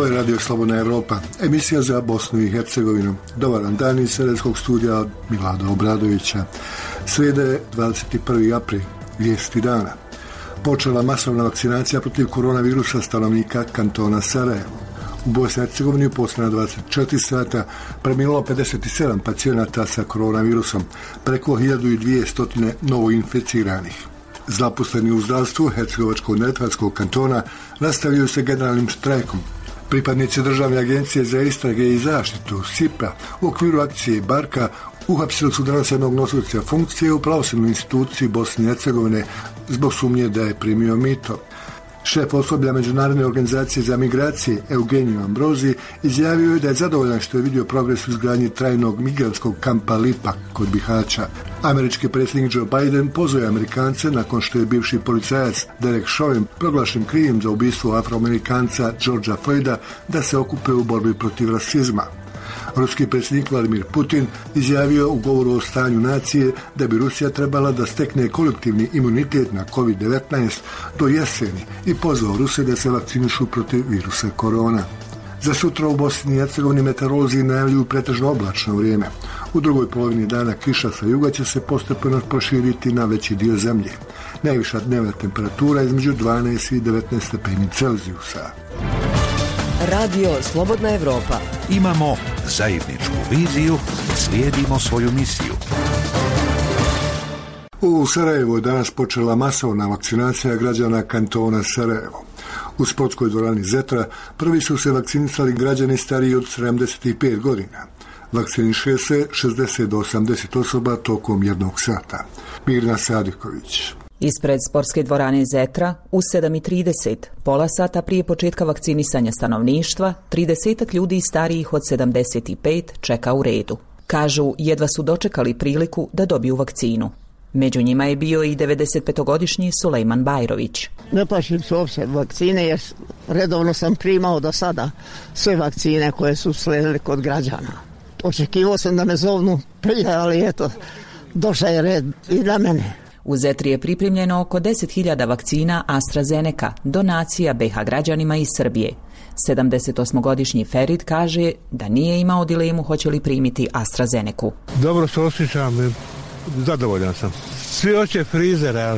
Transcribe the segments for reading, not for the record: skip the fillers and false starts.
Ovo je Radio Slobodna Evropa, emisija za Bosnu i Hercegovinu. Dobar vam dan iz Sarajevskog studija od Milada Obradovića. Srijeda je 21. april, vijesti dana. Počela masovna vakcinacija protiv koronavirusa stanovnika kantona Sarajevo. U Bosni i Hercegovini u posljednja 24 sata preminulo 57 pacijenata sa koronavirusom, preko 1200 novoinficiranih. Zaposleni u zdravstvu Hercegovačko-neretvanskog kantona nastavljaju se generalnim štrajkom. Pripadnici Državne agencije za istrage i zaštitu SIPA u okviru akcije Barka uhapsili su danas jednog nosioca funkcije u pravosudnoj instituciji Bosne i Hercegovine zbog sumnje da je primio mito. Šef osoblja Međunarodne organizacije za migracije Eugenio Ambrozi izjavio je da je zadovoljan što je vidio progres u izgradnji trajnog migrantskog kampa Lipa kod Bihaća. Američki predsjednik Joe Biden pozvao je Amerikance nakon što je bivši policajac Derek Chauvin proglašen krivim za ubistvo Afroamerikanca Georgea Floyda da se okupe u borbi protiv rasizma. Ruski predsjednik Vladimir Putin izjavio u govoru o stanju nacije da bi Rusija trebala da stekne kolektivni imunitet na COVID-19 do jeseni i pozvao Rusiju da se vakcinišu protiv virusa korona. Za sutra u Bosni i Hercegovini meteorolozi najavljuju pretežno oblačno vrijeme. U drugoj polovini dana kiša sa juga će se postepeno proširiti na veći dio zemlje. Najviša dnevna temperatura između 12 i 19 stepeni Celzijusa. Radio Slobodna Evropa. Imamo zajedničku viziju, slijedimo svoju misiju. U Sarajevu je danas počela masovna vakcinacija građana kantona Sarajevo. U sportskoj dvorani Zetra prvi su se vakcinisali građani stariji od 75 godina. Vakciniše se 60 do 80 osoba tokom jednog sata. Mirna Sadiković. Ispred sportske dvorane Zetra u 7:30, pola sata prije početka vakcinisanja stanovništva, 30 ljudi starijih od 75 čeka u redu. Kažu, jedva su dočekali priliku da dobiju vakcinu. Među njima je bio i 95-godišnji Sulejman Bajrović. Ne plašim se uopće vakcine jer redovno sam primao do sada sve vakcine koje su sledile kod građana. Očekivao sam da me zovnu prije, ali eto, došao je red i na mene. U Zetri je pripremljeno oko 10.000 vakcina AstraZeneca, donacija BiH građanima iz Srbije. 78-godišnji Ferid kaže da nije imao dilemu hoće li primiti AstraZenecu. Dobro se osjećam, zadovoljan sam. Svi hoće frizera,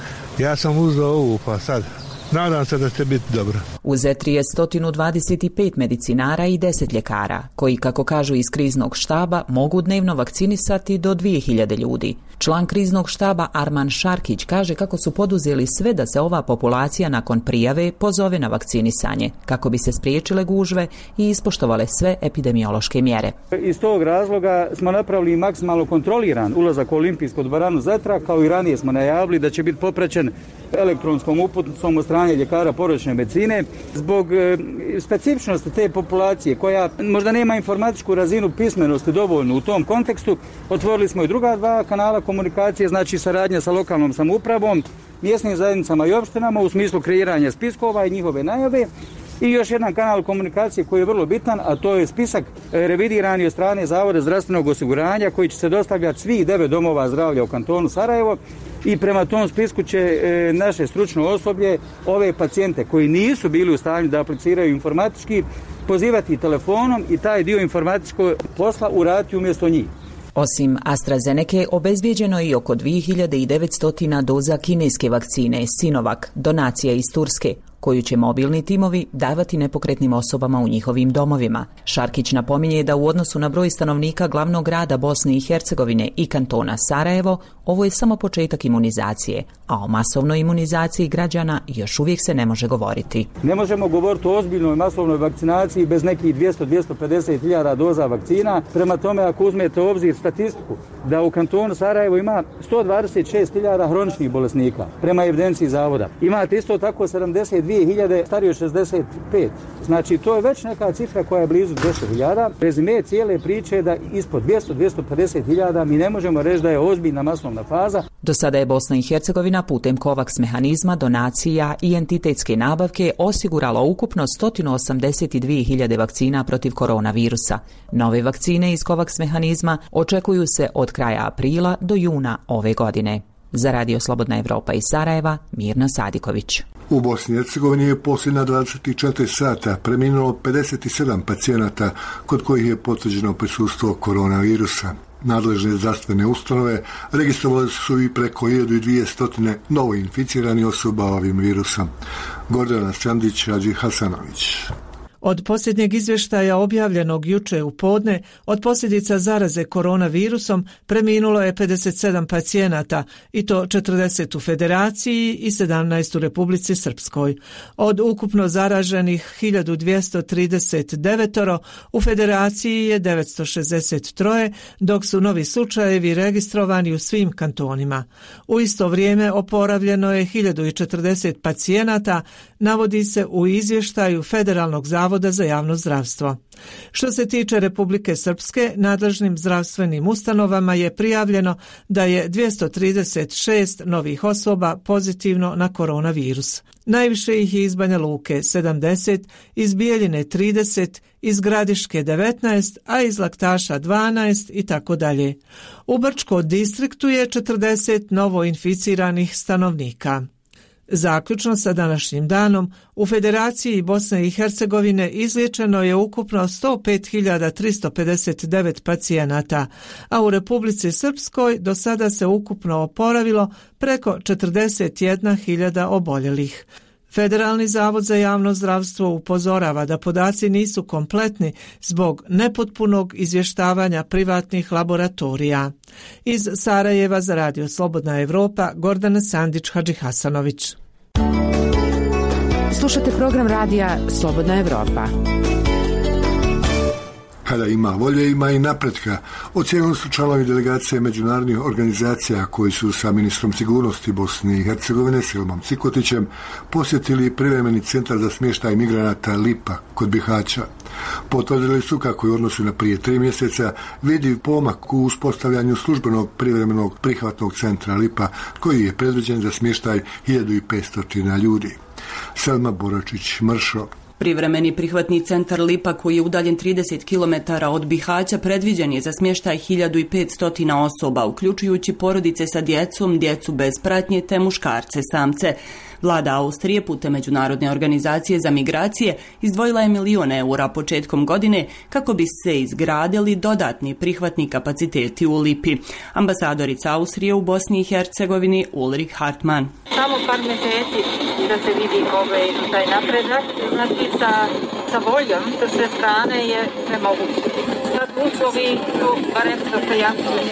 ja sam uzeo ovu pa sad nadam se da će biti dobro. U Zetri je 125 medicinara i 10 ljekara, koji, kako kažu iz kriznog štaba, mogu dnevno vakcinisati do 2000 ljudi. Član kriznog štaba Arman Šarkić kaže kako su poduzeli sve da se ova populacija nakon prijave pozove na vakcinisanje, kako bi se spriječile gužve i ispoštovale sve epidemiološke mjere. Iz tog razloga smo napravili maksimalno kontroliran ulazak u olimpijsku dvoranu Zetra, kao i ranije smo najavili da će biti popraćen elektronskom uputnicom od strane ljekara porodične medicine. Zbog specifičnosti te populacije koja možda nema informatičku razinu pismenosti dovoljnu u tom kontekstu, otvorili smo i druga dva kanala komunikacije, znači saradnja sa lokalnom samoupravom, mjesnim zajednicama i opštinama u smislu kreiranja spiskova i njihove najave. I još jedan kanal komunikacije koji je vrlo bitan, a to je spisak revidirani od strane Zavoda zdravstvenog osiguranja koji će se dostavljati svih 9 domova zdravlja u kantonu Sarajevo i prema tom spisku će naše stručno osoblje ove pacijente koji nisu bili u stanju da apliciraju informatički pozivati telefonom i taj dio informatičkog posla uraditi umjesto njih. Osim AstraZeneke, obezbijeđeno je i oko 2900 doza kineske vakcine Sinovac, donacija iz Turske, koju će mobilni timovi davati nepokretnim osobama u njihovim domovima. Šarkić napominje da u odnosu na broj stanovnika glavnog grada Bosne i Hercegovine i kantona Sarajevo, ovo je samo početak imunizacije, a o masovnoj imunizaciji građana još uvijek se ne može govoriti. Ne možemo govoriti o ozbiljnoj masovnoj vakcinaciji bez nekih 200-250 hiljada doza vakcina. Prema tome, ako uzmete u obzir statistiku da u kantonu Sarajevo ima 126 hiljada hroničnih bolesnika, prema evidenciji zavoda. Imate isto tako 72.000 stariji od 65. Znači, to je već neka cifra koja je blizu 10.000. Rezime cijele priče je da ispod 200-250.000 mi ne možemo reći da je ozbiljna masovna faza. Do sada je Bosna i Hercegovina putem COVAX mehanizma, donacija i entitetske nabavke osigurala ukupno 182.000 vakcina protiv koronavirusa. Nove vakcine iz COVAX mehanizma očekuju se od kraja aprila do juna ove godine. Za Radio Slobodna Evropa iz Sarajeva, Mirna Sadiković. U Bosni i Hercegovini je posljednja 24 sata preminulo 57 pacijenata kod kojih je potvrđeno prisustvo koronavirusa. Nadležne zdravstvene ustanove registrovali su i preko 1200 novo inficiranih osoba ovim virusom. Gordana Sandić, Hadži Hasanović. Od posljednjeg izvještaja objavljenog juče u podne, od posljedica zaraze koronavirusom preminulo je 57 pacijenata, i to 40 u Federaciji i 17 u Republici Srpskoj. Od ukupno zaraženih 1239, u Federaciji je 963, dok su novi slučajevi registrovani u svim kantonima. U isto vrijeme oporavljeno je 1040 pacijenata, navodi se u izvještaju Federalnog zavoda za javno zdravstvo. Što se tiče Republike Srpske, nadležnim zdravstvenim ustanovama je prijavljeno da je 236 novih osoba pozitivno na koronavirus. Najviše ih je iz Banja Luke 70, iz Bijeljine 30, iz Gradiške 19, a iz Laktaša 12 i tako dalje. U Brčko distriktu je 40 novo inficiranih stanovnika. Zaključno sa današnjim danom, u Federaciji Bosne i Hercegovine izliječeno je ukupno 105.359 pacijenata, a u Republici Srpskoj do sada se ukupno oporavilo preko 41.000 oboljelih. Federalni zavod za javno zdravstvo upozorava da podaci nisu kompletni zbog nepotpunog izvještavanja privatnih laboratorija. Iz Sarajeva za Radio Slobodna Evropa, Gordana Sandić, Hadži Hasanović. Slušate program radija Slobodna Evropa. Kada ima volje, ima i napretka. Ocijenili su članovi delegacije međunarodnih organizacija koji su sa ministrom sigurnosti Bosne i Hercegovine Selmom Cikotićem posjetili privremeni centar za smještaj migranata Lipa kod Bihaća. Potvrdili su kako je u odnosu na prije 3 mjeseca vidljiv pomak u uspostavljanju službenog privremenog prihvatnog centra Lipa koji je predviđen za smještaj 1500 ljudi. Selma Boračić-Mršo. Privremeni prihvatni centar Lipa, koji je udaljen 30 km od Bihaća, predviđen je za smještaj 1500 osoba, uključujući porodice sa djecom, djecu bez pratnje te muškarce samce. Vlada Austrije putem Međunarodne organizacije za migracije izdvojila je $1 milion početkom godine kako bi se izgradili dodatni prihvatni kapaciteti u Lipi. Ambasadorica Austrije u Bosni i Hercegovini Ulrich Hartmann. Samo par mjeseci da se vidi taj napredak, znači sa voljom sa sve strane je nemoguće. Sad uslovi su barem dostojanstveni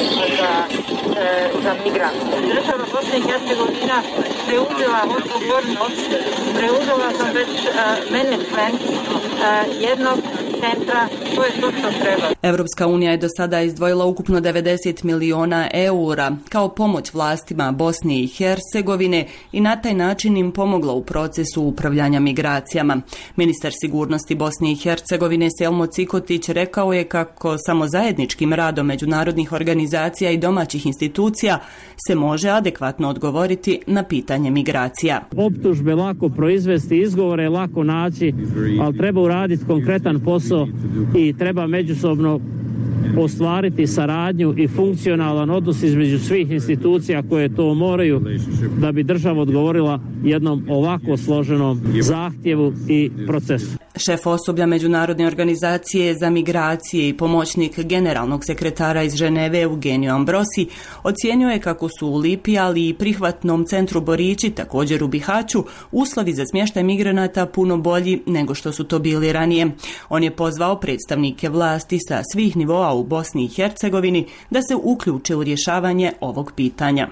za migrante. Država Bosna i Hercegovina preuzela odgovornost, preuzela sam već management jednog centra, to je to što treba. Evropska unija je do sada izdvojila ukupno €90 miliona kao pomoć vlastima Bosne i Hercegovine i na taj način im pomogla u procesu upravljanja migracijama. Ministar sigurnosti Bosne i Hercegovine Selmo Cikotić rekao je kako samo zajedničkim radom međunarodnih organizacija i domaćih institucija se može adekvatno odgovoriti na pitanje migracija. Optužbe lako proizvesti, izgovore lako naći, ali treba uraditi konkretan posao i treba međusobno ostvariti saradnju i funkcionalan odnos između svih institucija koje to moraju da bi država odgovorila jednom ovako složenom zahtjevu i procesu. Šef osoblja Međunarodne organizacije za migracije i pomoćnik generalnog sekretara iz Ženeve Eugenio Ambrosi ocijenio je kako su u Lipi, ali i prihvatnom centru Borići, također u Bihaću, uslovi za smještaj migranata puno bolji nego što su to bili ranije. On je pozvao predstavnike vlasti sa svih nivoa u Bosni i Hercegovini da se uključe u rješavanje ovog pitanja.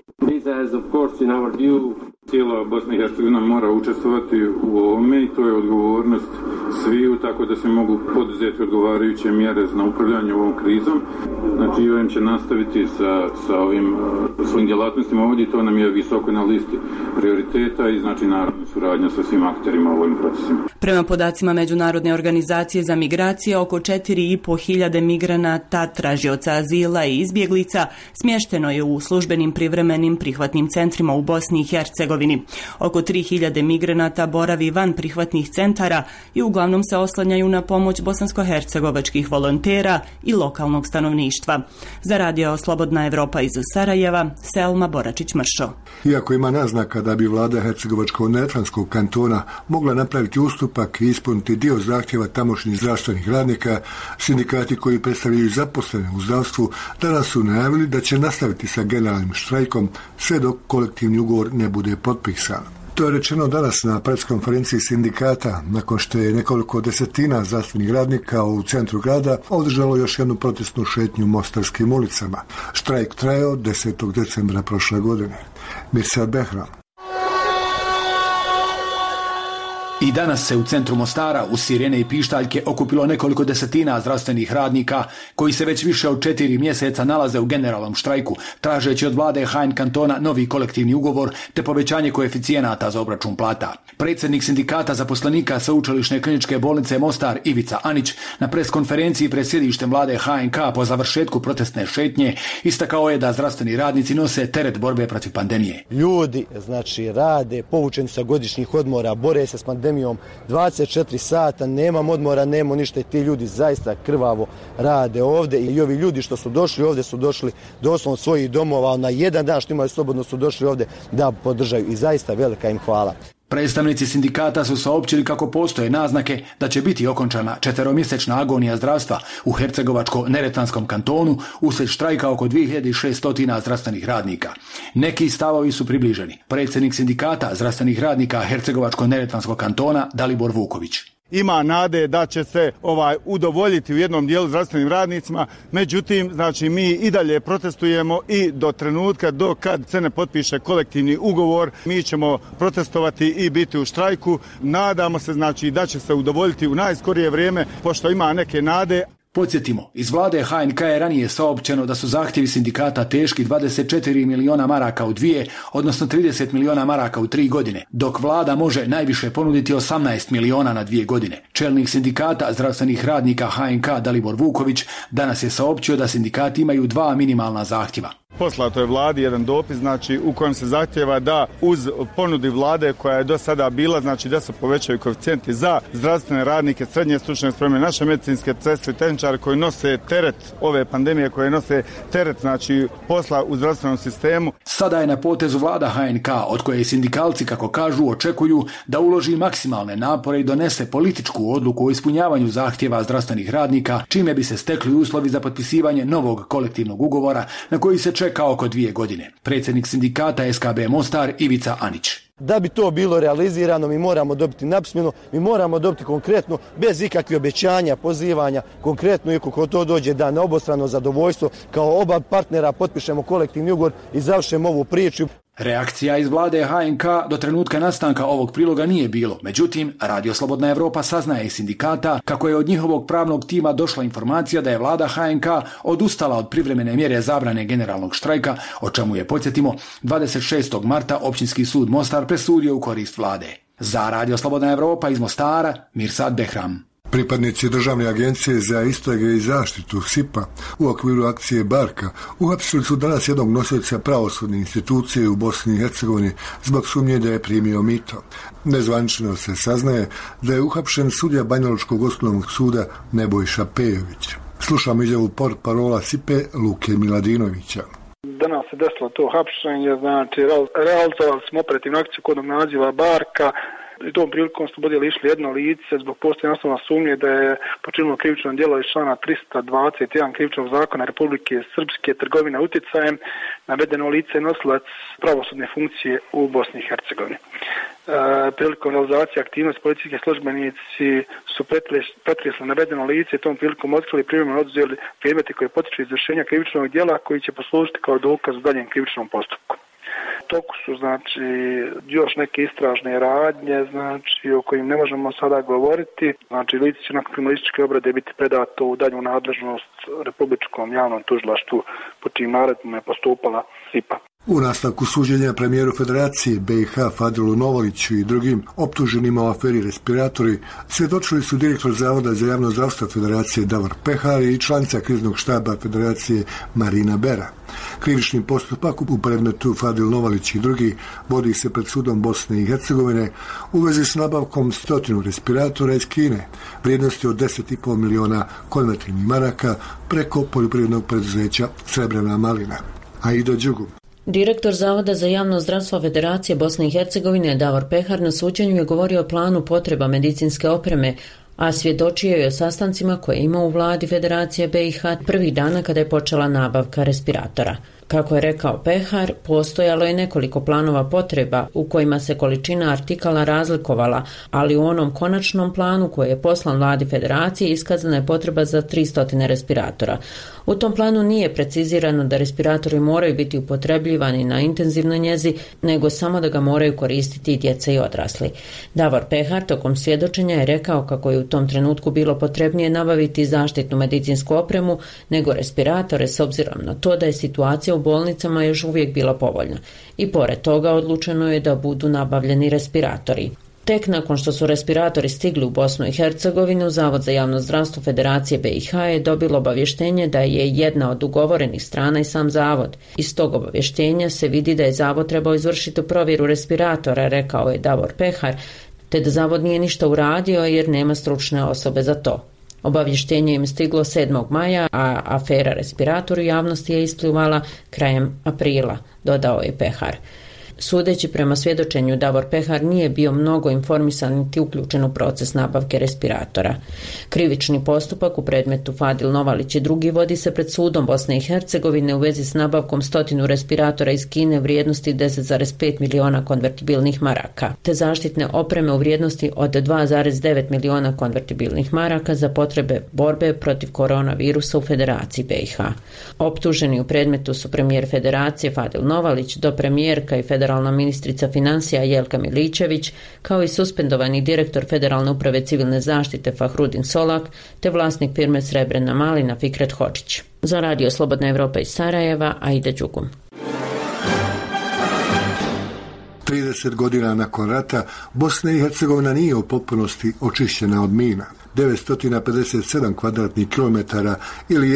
Cijela Bosna i Hercegovina mora učestvovati u ovome i to je odgovornost sviju, tako da se mogu poduzeti odgovarajuće mjere na upravljanje ovom krizom. Znači, IOM će nastaviti sa ovim svojim djelatnostima ovdje, to nam je visoko na listi prioriteta i znači naravno suradnja sa svim akterima u ovim procesima. Prema podacima Međunarodne organizacije za migracije, oko 4.500 migranata, tražioca azila i izbjeglica smješteno je u službenim privremenim prihvatnim centrima u Bosni i Hercegovini. Oko 3.000 migranata boravi van prihvatnih centara i uglavnom uglavnom se oslanjaju na pomoć bosansko-hercegovačkih volontera i lokalnog stanovništva. Za radio Slobodna Evropa iz Sarajeva, Selma Boračić-Mršo. Iako ima naznaka da bi vlada Hercegovačko-neretvanskog kantona mogla napraviti ustupak i ispuniti dio zahtjeva tamošnjih zdravstvenih radnika, sindikati koji predstavljaju zaposlene u zdravstvu danas su najavili da će nastaviti sa generalnim štrajkom sve dok kolektivni ugovor ne bude potpisan. To je rečeno danas na preskonferenciji sindikata, nakon što je nekoliko desetina zdravstvenih radnika u centru grada održalo još jednu protestnu šetnju u Mostarskim ulicama. Štrajk trajao 10. decembra prošle godine. Mirsad Behram. I danas se u centru Mostara u sirene i pištaljke okupilo nekoliko desetina zdravstvenih radnika koji se već više od 4 mjeseca nalaze u generalnom štrajku, tražeći od vlade HN kantona novi kolektivni ugovor te povećanje koeficijenata za obračun plata. Predsjednik sindikata zaposlenika Sveučilišne kliničke bolnice Mostar Ivica Anić na preskonferenciji pred sjedištem vlade HNK po završetku protestne šetnje istakao je da zdravstveni radnici nose teret borbe protiv pandemije. Ljudi rade, povučeni sa godišnjih odmora, bore se s pandemijom 24 sata, nemam odmora, nema ništa i ti ljudi zaista krvavo rade ovdje i ovi ljudi što su došli ovdje su došli doslovno svojih domova, na jedan dan što imaju slobodno su došli ovdje da podržaju i zaista velika im hvala. Predstavnici sindikata su saopćili kako postoje naznake da će biti okončana 4-mjesečna agonija zdravstva u Hercegovačko-neretvanskom kantonu uslijed štrajka oko 2600 zdravstvenih radnika. Neki stavovi su približeni. Predsjednik sindikata zdravstvenih radnika Hercegovačko-neretvanskog kantona Dalibor Vuković. Ima nade da će se udovoljiti u jednom dijelu zdravstvenim radnicima, međutim, mi i dalje protestujemo i do trenutka dok kad se ne potpiše kolektivni ugovor, mi ćemo protestovati i biti u štrajku. Nadamo se da će se udovoljiti u najskorije vrijeme, pošto ima neke nade. Podsjetimo, iz vlade HNK je ranije saopćeno da su zahtjevi sindikata teški 24 miliona maraka u 2, odnosno 30 miliona maraka u 3 godine, dok vlada može najviše ponuditi 18 miliona na 2 godine. Čelnik sindikata zdravstvenih radnika HNK Dalibor Vuković danas je saopćio da sindikati imaju 2 minimalna zahtjeva. Poslato je vladi jedan dopis u kojem se zahtjeva da uz ponudi vlade koja je do sada bila, da se povećaju koeficijenti za zdravstvene radnike, srednje stručne spreme, naše medicinske sestre, tehničare koji nose teret ove pandemije, koje nose teret posla u zdravstvenom sistemu. Sada je na potezu vlada HNK, od koje sindikalci, kako kažu, očekuju da uloži maksimalne napore i donese političku odluku o ispunjavanju zahtjeva zdravstvenih radnika, čime bi se stekli uslovi za potpisivanje novog kolektivnog ugovora na koji se čeka oko 2 godine. Predsjednik sindikata SKB Mostar Ivica Anić. Da bi to bilo realizirano, mi moramo dobiti napismeno, mi moramo dobiti konkretno, bez ikakvih obećanja, pozivanja, konkretno i kako to dođe da na obostrano zadovoljstvo kao oba partnera potpišemo kolektivni ugovor i završimo ovu priču. Reakcija iz vlade HNK do trenutka nastanka ovog priloga nije bilo. Međutim, Radio Slobodna Evropa saznaje iz sindikata kako je od njihovog pravnog tima došla informacija da je vlada HNK odustala od privremene mjere zabrane generalnog štrajka, o čemu je, podsjetimo, 26. marta Općinski sud Mostar presudio u korist vlade. Za Radio Slobodna Evropa iz Mostara, Mirsad Behram. Pripadnici Državne agencije za istrage i zaštitu SIP-a u okviru akcije Barka uhapsili su danas jednog nosioca pravosudne institucije u Bosni i Hercegovini zbog sumnje da je primio mito. Nezvanično se saznaje da je uhapšen sudija Banjalučkog osnovnog suda Nebojša Pejović. Slušamo izjavu portparola SIP-e Luke Miladinovića. Danas se desilo to hapšenje, realizovali smo operativnu akciju kodnog naziva Barka. I tom prilikom smo išli jedno lice zbog postojanja osnovne sumnje da je počinilo krivično djelo iz člana 321 krivičnog zakona Republike Srpske trgovina utjecajem. Navedeno lice je nosilac pravosudne funkcije u Bosni i Hercegovini. Prilikom realizacije aktivnosti policijski službenici su pretresli navedeno lice i tom prilikom otkrili privremeno oduzeli predmete koje potiču izvršenja krivičnog djela koji će poslužiti kao dokaz u daljem krivičnom postupku. Toku su još neke istražne radnje o kojim ne možemo sada govoriti. Lice će nakon kriminalističke obrade biti predato u dalju nadležnost Republičkom javnom tužilaštvu po čijim naredbama je postupala SIP-a. U nastavku suđenja premijeru Federacije BiH Fadilu Novoliću i drugim optuženima u aferi respiratori svjedočili su direktor Zavoda za javno zdravstvo Federacije Davor Pehar i članica kriznog štaba Federacije Marina Bera. Krivični postupak u predmetu Fadil Novalić i drugi vodi se pred sudom Bosne i Hercegovine u vezi s nabavkom 100 respiratora iz Kine, vrijednosti od 10,5 miliona konvertibilnih maraka preko poljoprivrednog preduzeća Srebrena malina. Aida Đugum. Direktor Zavoda za javno zdravstvo Federacije Bosne i Hercegovine Davor Pehar na suđenju je govorio o planu potreba medicinske opreme, a svjedočio je o sastancima koje ima u vladi Federacije BiH prvih dana kada je počela nabavka respiratora. Kako je rekao Pehar, postojalo je nekoliko planova potreba u kojima se količina artikala razlikovala, ali u onom konačnom planu koji je poslan vladi Federacije iskazana je potreba za 300 respiratora. U tom planu nije precizirano da respiratori moraju biti upotrebljivani na intenzivnoj njezi, nego samo da ga moraju koristiti i djeca i odrasli. Davor Pehar tokom svjedočenja je rekao kako je u tom trenutku bilo potrebnije nabaviti zaštitnu medicinsku opremu nego respiratore s obzirom na to da je situacija u bolnicama još uvijek bila povoljna. I pored toga odlučeno je da budu nabavljeni respiratori. Tek nakon što su respiratori stigli u Bosnu i Hercegovinu, Zavod za javno zdravstvo Federacije BiH je dobilo obavještenje da je jedna od ugovorenih strana i sam Zavod. Iz tog obavještenja se vidi da je Zavod trebao izvršiti provjeru respiratora, rekao je Davor Pehar, te da Zavod nije ništa uradio jer nema stručne osobe za to. Obavještenje im stiglo 7. maja, a afera respirator u javnosti je isplivala krajem aprila, dodao je Pehar. Sudeći prema svjedočenju, Davor Pehar nije bio mnogo informisan niti uključen u proces nabavke respiratora. Krivični postupak u predmetu Fadil Novalić i drugi vodi se pred sudom Bosne i Hercegovine u vezi s nabavkom 100 respiratora iz Kine vrijednosti 10,5 miliona konvertibilnih maraka, te zaštitne opreme u vrijednosti od 2,9 miliona konvertibilnih maraka za potrebe borbe protiv koronavirusa u Federaciji BiH. Optuženi u predmetu su premijer Federacije Fadil Novalić, dopremijerka i federalna ministrica financija Jelka Miličević, kao i suspendovani direktor Federalne uprave civilne zaštite Fahrudin Solak, te vlasnik firme Srebrena malina Fikret Hočić. Za Radio Slobodna Evropa iz Sarajeva, Aida Đugum. 30 godina nakon rata Bosna i Hercegovina nije u potpunosti očišćena od mina. 957 kvadratnih kilometara ili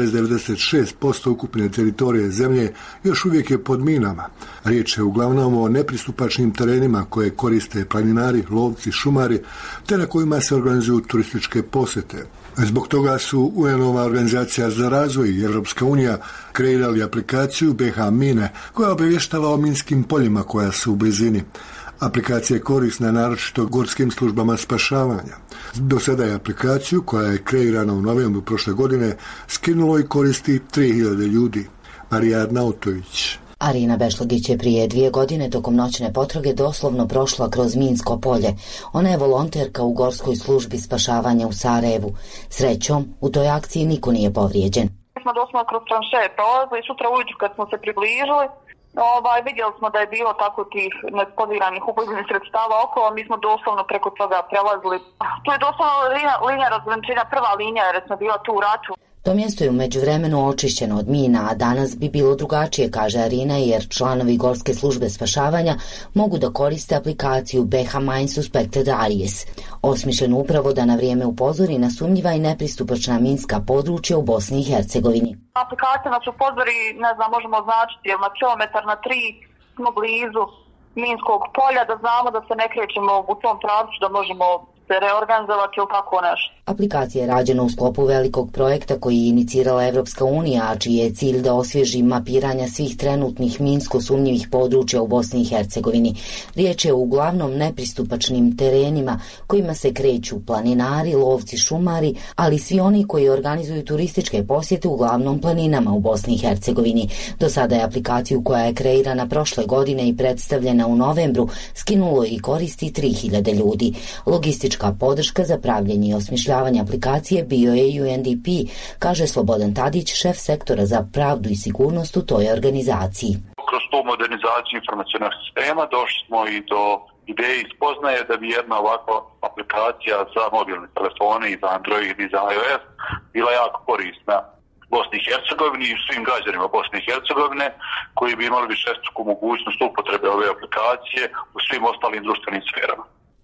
1,96% ukupne teritorije zemlje još uvijek je pod minama. Riječ je uglavnom o nepristupačnim terenima koje koriste planinari, lovci, šumari, te na kojima se organizuju turističke posjete. Zbog toga su UN-ova organizacija za razvoj i Europska unija kreirali aplikaciju BiH Mine koja obavještava o minskim poljima koja su u blizini. Aplikacija je korisna naročito gorskim službama spašavanja. Do sada je aplikaciju, koja je kreirana u novembru prošle godine, skinulo i koristi 3000 ljudi. Marija Arnautović. Arina Bešlogić je prije 2 godine tokom noćne potrage doslovno prošla kroz minsko polje. Ona je volonterka u gorskoj službi spašavanja u Sarajevu. Srećom, u toj akciji niko nije povrijeđen. Smo doslovno kroz tranšeje prolazili i sutra ujutru kad smo se približili, vidjeli smo da je bilo tako tih neeksplodiranih ubojnih sredstava okolo, mi smo doslovno preko toga prelazili. Tu je doslovno linija razgrančenja, prva linija jer smo bila tu u ratu. To mjesto je u međuvremenu očišćeno od mina, a danas bi bilo drugačije, kaže Arina, jer članovi gorske službe spašavanja mogu da koriste aplikaciju BiH Mine Suspected Areas, osmišljenu upravo da na vrijeme upozori na sumnjiva i nepristupačna minska područja u Bosni i Hercegovini. Aplikacija nas upozori, možemo označiti na kilometar na 3 smo blizu minskog polja, da znamo da se ne krećemo u tom pravcu, da možemo se reorganizovati ili tako nešto. Aplikacija je rađena u sklopu velikog projekta koji je inicirala Evropska unija, a čiji je cilj da osvježi mapiranja svih trenutnih minsko sumnjivih područja u Bosni i Hercegovini. Riječ je o uglavnom nepristupačnim terenima kojima se kreću planinari, lovci, šumari, ali svi oni koji organizuju turističke posjete uglavnom planinama u Bosni i Hercegovini. Do sada je aplikaciju koja je kreirana prošle godine i predstavljena u novembru skinulo i koristi 3000 ljudi. Logistička podrška za pravljenje i osmišljavanje aplikacije bio je UNDP, kaže Slobodan Tadić, šef sektora za pravdu i sigurnost u toj organizaciji. Kroz tu modernizaciju informacionog sistema došli smo i do ideje i spoznaje da bi jedna ovakva aplikacija za mobilne telefone i za Android i za iOS bila jako korisna Bosni i Hercegovini i svim građanima Bosne i Hercegovine koji bi imali višestruku mogućnost upotrebe ove aplikacije u svim ostalim društvenim sferama.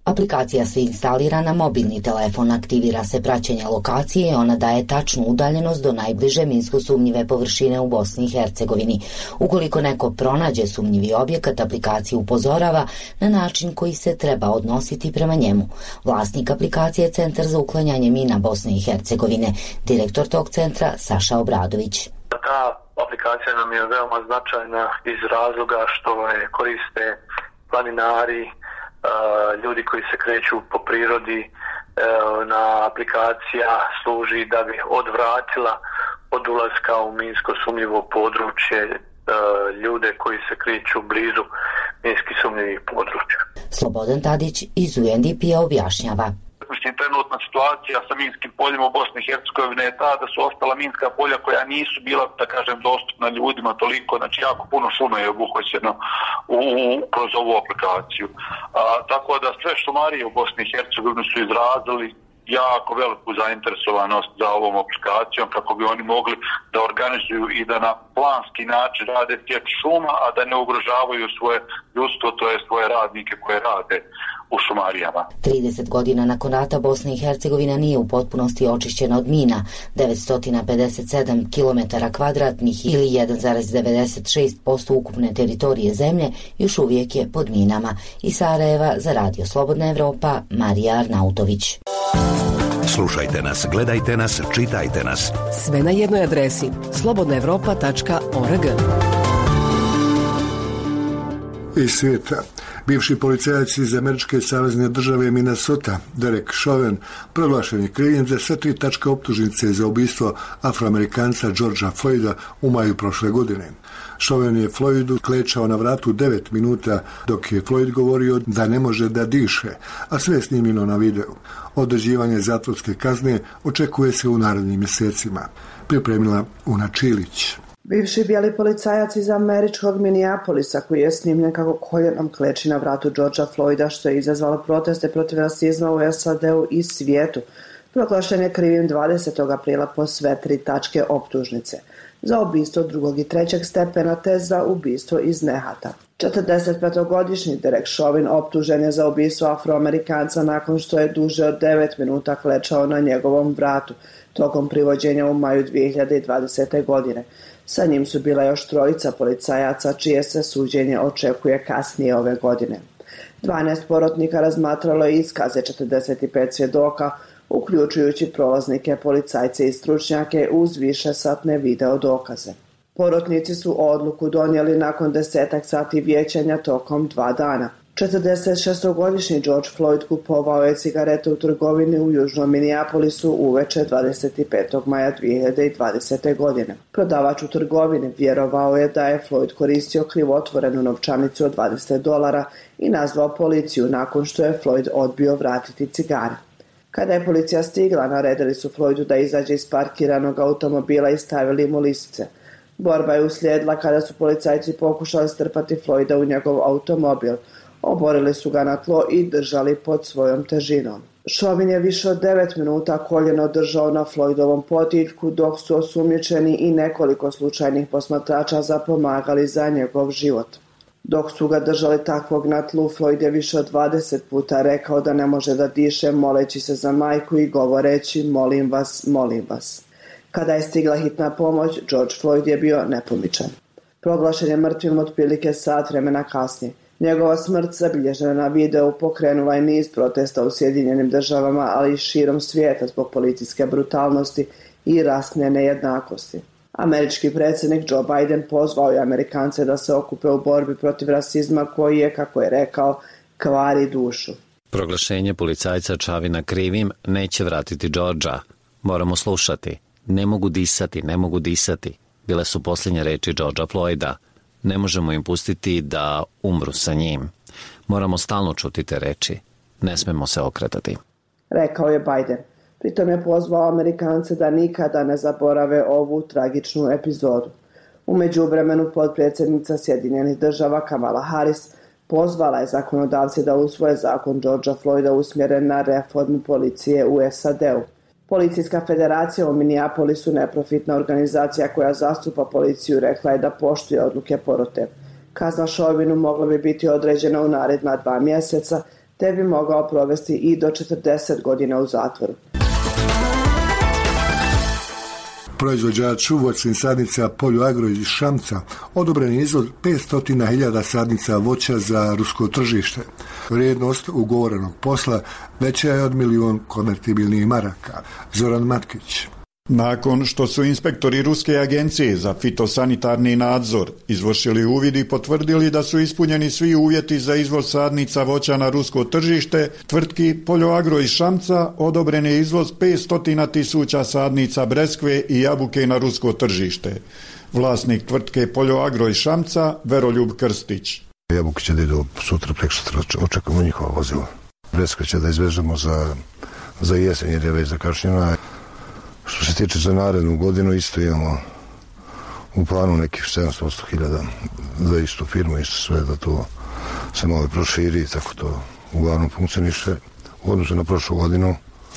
Aplikacija se instalira na mobilni telefon, aktivira se praćenje lokacije i ona daje tačnu udaljenost do najbliže minsko sumnjive površine u Bosni i Hercegovini. Ukoliko neko pronađe sumnjivi objekat, aplikacija upozorava na način koji se treba odnositi prema njemu. Vlasnik aplikacije je Centar za uklanjanje mina Bosne i Hercegovine, direktor tog centra Saša Obradović. Ta aplikacija nam je veoma značajna iz razloga što je koriste planinari, ljudi koji se kreću po prirodi. Na aplikacija služi da bi odvratila od ulaska u minsko sumnjivo područje ljude koji se kreću blizu minski sumnjivih područja. Slobodan Tadić iz UNDP-a objašnjava. Trenutna situacija sa minskim poljima u Bosni i Hercegovini je ta da su ostala minska polja koja nisu bila, da kažem, dostupna ljudima toliko, znači jako puno šuma je obuhvaćeno kroz ovu aplikaciju. Tako da sve šumarije u Bosni i Hercegovini su izrazili jako veliku zainteresovanost za ovom aplikacijom kako bi oni mogli da organizuju i da na planski način rade sjeć šuma, a da ne ugrožavaju svoje ljudstvo, to je svoje radnike koje rade u šumarijama. 30 godina nakon rata Bosna i Hercegovina nije u potpunosti očišćena od mina. 957 km2 ili 1,96% ukupne teritorije zemlje još uvijek je pod minama. Iz Sarajeva za Radio Slobodna Evropa, Marija Arnautović. Slušajte nas, gledajte nas, čitajte nas. Sve na jednoj adresi slobodnaevropa.org. Iz svijeta. Bivši policajac iz američke savezne države Minnesota, Derek Chauvin, proglašen je krivim za sve 3 tačke optužnice za ubistvo Afroamerikanca Georgea Floyda u maju prošle godine. Chauvin je Floydu klečao na vratu 9 minuta dok je Floyd govorio da ne može da diše, a sve je snimljeno na videu. Određivanje zatvorske kazne očekuje se u narednim mjesecima. Pripremila Una Čilić. Bivši bijeli policajac iz američkog Minneapolisa koji je snimljen kako koljenom kleči na vratu Georgea Floyda, što je izazvalo proteste protiv rasizma u SAD-u i svijetu, proglašen je krivim 20. aprila po sve 3 tačke optužnice za ubistvo 2. i 3. stepena te za ubistvo iz nehata. 45-godišnji Derek Chauvin optužen je za ubistvo Afroamerikanca nakon što je duže od 9 minuta klečao na njegovom vratu tokom privođenja u maju 2020. godine. Sa njim su bila još 3 policajaca čije se suđenje očekuje kasnije ove godine. 12 porotnika razmatralo je iskaze 45 svjedoka, uključujući prolaznike, policajce i stručnjake uz višesatne video dokaze. Porotnici su odluku donijeli nakon 10 sati vijećanja tokom 2 dana. 46-godišnji George Floyd kupovao je cigarete u trgovini u južnom Minneapolisu uveče 25. maja 2020. godine. Prodavač u trgovini vjerovao je da je Floyd koristio krivotvorenu novčanicu od $20 i nazvao policiju nakon što je Floyd odbio vratiti cigare. Kada je policija stigla, naredili su Floydu da izađe iz parkiranog automobila i stavili mu lisice. Borba je uslijedila kada su policajci pokušali strpati Floyda u njegov automobil. Oborili su ga na tlo i držali pod svojom težinom. Chauvin je više od 9 minuta koljeno držao na Floydovom potiljku dok su osumnjičeni i nekoliko slučajnih posmatrača zapomagali za njegov život. Dok su ga držali takvog na tlu, Floyd je više od 20 puta rekao da ne može da diše, moleći se za majku i govoreći molim vas, molim vas. Kada je stigla hitna pomoć, George Floyd je bio nepomičan. Proglašen je mrtvim otprilike sat vremena kasnije. Njegova smrt, zabilježena na videu, pokrenula je niz protesta u Sjedinjenim državama, ali i širom svijeta zbog policijske brutalnosti i rasne nejednakosti. Američki predsjednik Joe Biden pozvao je Amerikance da se okupe u borbi protiv rasizma koji je, kako je rekao, kvari dušu. Proglašenje policajca Chauvina krivim neće vratiti Georgea. Moramo slušati. Ne mogu disati, ne mogu disati. Bile su posljednje reči Georgea Floyda. Ne možemo im pustiti da umru sa njim. Moramo stalno čuti te reči. Ne smemo se okretati. Rekao je Biden. Pritom je pozvao Amerikance da nikada ne zaborave ovu tragičnu epizodu. U međuvremenu potpredsjednica Sjedinjenih država Kamala Harris pozvala je zakonodavci da usvoje zakon Georgea Floyda usmjeren na reformu policije u SAD-u. Policijska federacija u Minneapolisu, neprofitna organizacija koja zastupa policiju, rekla je da poštuje odluke porote. Kazna Chauvinu mogla bi biti određena u naredna 2 mjeseca, te bi mogao provesti i do 40 godina u zatvoru. Proizvođač voćnih sadnica Poljoagro iz Šamca odobren je izvoz 500.000 sadnica voća za rusko tržište. Vrijednost ugovorenog posla veća je od 1.000.000 konvertibilnih maraka. Zoran Matkić. Nakon što su inspektori Ruske agencije za fitosanitarni nadzor izvršili uvid i potvrdili da su ispunjeni svi uvjeti za izvoz sadnica voća na rusko tržište, tvrtki Poljoagro iz Šamca odobren je izvoz 500.000 sadnica breskve i jabuke na rusko tržište. Vlasnik tvrtke Poljoagro iz Šamca, Veroljub Krstić. Jabuke će da idu sutra, preksutra, očekujemo njihova vozila. Breskve će da izvežemo za jesen jer je već zakašnjena. Što se tiče za narednu godinu, isto imamo u planu nekih 700.000 za istu firmu, isto sve da to se malo proširi, tako to uglavnom funkcioniše. U odnosu na prošlu godinu,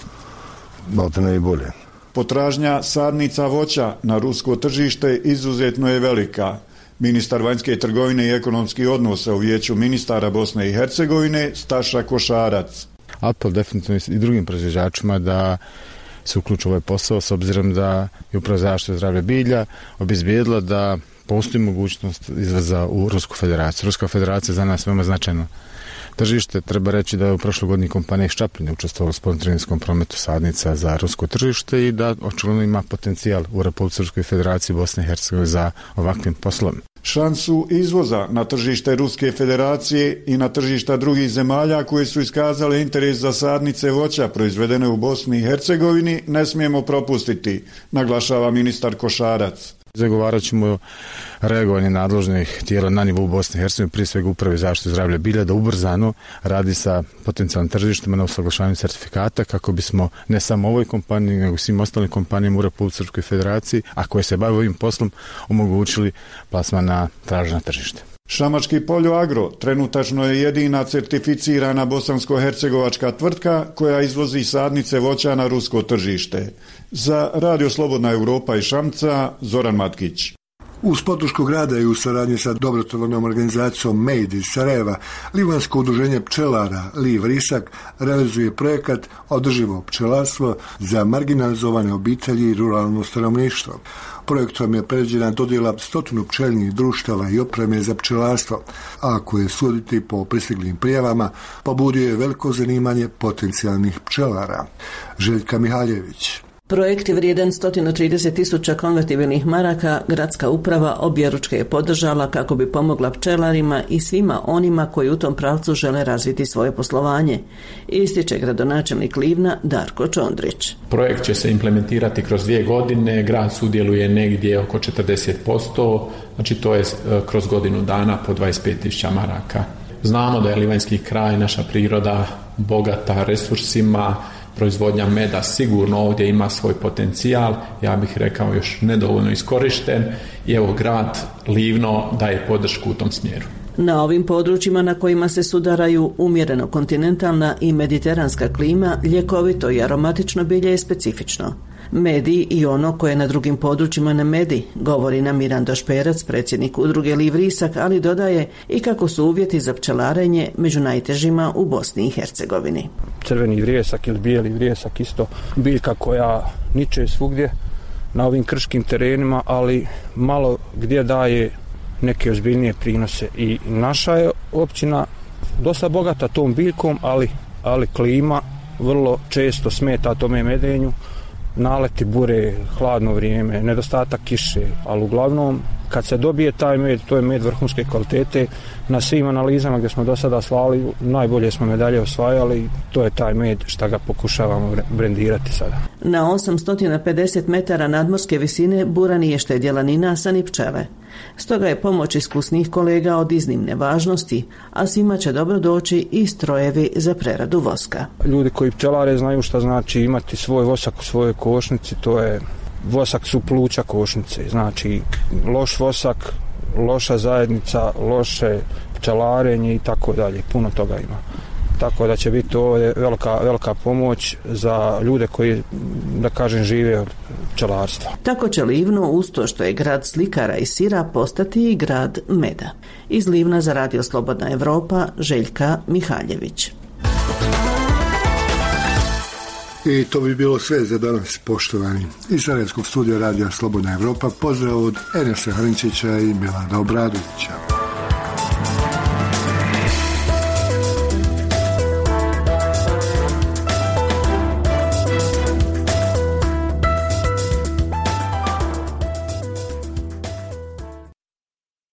malte ne i bolje. Potražnja sadnica voća na rusko tržište izuzetno je velika. Ministar vanjske trgovine i ekonomskih odnosa u Vijeću ministara Bosne i Hercegovine, Staša Košarac. Apel definitivno i drugim proizvođačima da se uključuje ovaj posao, s obzirom da je upravo zaštita zdravlja bilja obezbijedila da postoji mogućnost izvoza u Rusku federaciju. Ruska federacija za nas veoma značajno tržište. Treba reći da je u prošloj godini kompanija Ščapljine učestvovala u spoljnotrgovinskom prometu sadnica za rusko tržište i da očigledno ima potencijal u Republici Srpskoj federaciji Bosne i Hercegovine za ovakvim poslom. Šansu izvoza na tržište Ruske federacije i na tržišta drugih zemalja koje su iskazale interes za sadnice voća proizvedene u Bosni i Hercegovini ne smijemo propustiti, naglašava ministar Košarac. Zagovarat ćemo reagovanje nadležnih tijela na nivou Bosne i Hercegovine, prije svega uprave zaštite zdravlja bilja, da ubrzano radi sa potencijalnim tržištima na usaglašavanju sertifikata kako bismo ne samo ovoj kompaniji, nego svim ostalim kompanijama u Republici Srpskoj federaciji, a koje se bave ovim poslom, omogućili plasman na tražena tržište. Šamački Poljoagro trenutačno je jedina certificirana bosansko-hercegovačka tvrtka koja izvozi sadnice voća na rusko tržište. Za Radio Slobodna Europa i Šamca, Zoran Matkić. Uz podršku grada i u saradnji sa dobrotvornom organizacijom MEID iz Sarajeva, Livansko udruženje pčelara Liv Risak realizuje projekat Održivo pčelarstvo za marginalizovane obitelji i ruralno stanovništvo. Projektom je predviđena dodjela 100 pčelinjih društava i opreme za pčelarstvo, a ako je suditi po pristiglim prijavama, pobudio je veliko zanimanje potencijalnih pčelara. Željka Mihaljević. Projekt je vrijedan 130.000 konvertibilnih maraka, gradska uprava objeručke je podržala kako bi pomogla pčelarima i svima onima koji u tom pravcu žele razviti svoje poslovanje, ističe gradonačelnik Livna Darko Čondrić. Projekt će se implementirati kroz 2 godine, grad sudjeluje negdje oko 40%, znači to je kroz godinu dana po 25.000 maraka. Znamo da je livanjski kraj, naša priroda bogata resursima, proizvodnja meda sigurno ovdje ima svoj potencijal, ja bih rekao još nedovoljno iskorišten i evo grad Livno daje podršku u tom smjeru. Na ovim područjima na kojima se sudaraju umjereno kontinentalna i mediteranska klima, ljekovito i aromatično bilje je specifično. Medi i ono koje na drugim područjima ne medi, govori nam Mirando Šperac, predsjednik udruge Liv Risak, ali dodaje i kako su uvjeti za pčelarenje među najtežima u Bosni i Hercegovini. Crveni vrijesak ili bijeli vrijesak isto biljka koja niče svugdje na ovim krškim terenima, ali malo gdje daje neke ozbiljnije prinose i naša je općina dosta bogata tom biljkom, ali klima vrlo često smeta tome medenju. Naleti bure, hladno vrijeme, nedostatak kiše, ali uglavnom kad se dobije taj med, to je med vrhunske kvalitete. Na svim analizama gdje smo do sada slali, najbolje smo medalje osvajali, to je taj med što ga pokušavamo brendirati sada. Na 850 metara nadmorske visine bura nije štedjela ni nasa ni pčele. Stoga je pomoć iskusnih kolega od iznimne važnosti, a svima će dobro doći i strojevi za preradu voska. Ljudi koji pčelare znaju šta znači imati svoj vosak u svojoj košnici, to je vosak su pluća košnice, znači loš vosak, loša zajednica, loše pčelarenje i tako dalje, puno toga ima. Tako da će biti ovdje velika pomoć za ljude koji, da kažem, žive od pčelarstva. Tako će Livno, uz to što je grad slikara i sira, postati i grad meda. Iz Livna za Radio Slobodna Europa, Željka Mihaljević. I to bi bilo sve za danas, poštovani. Iz Sarajevskog studija radija Slobodna Evropa pozdrav od Enesa Hrnčića i Milana Obradovića.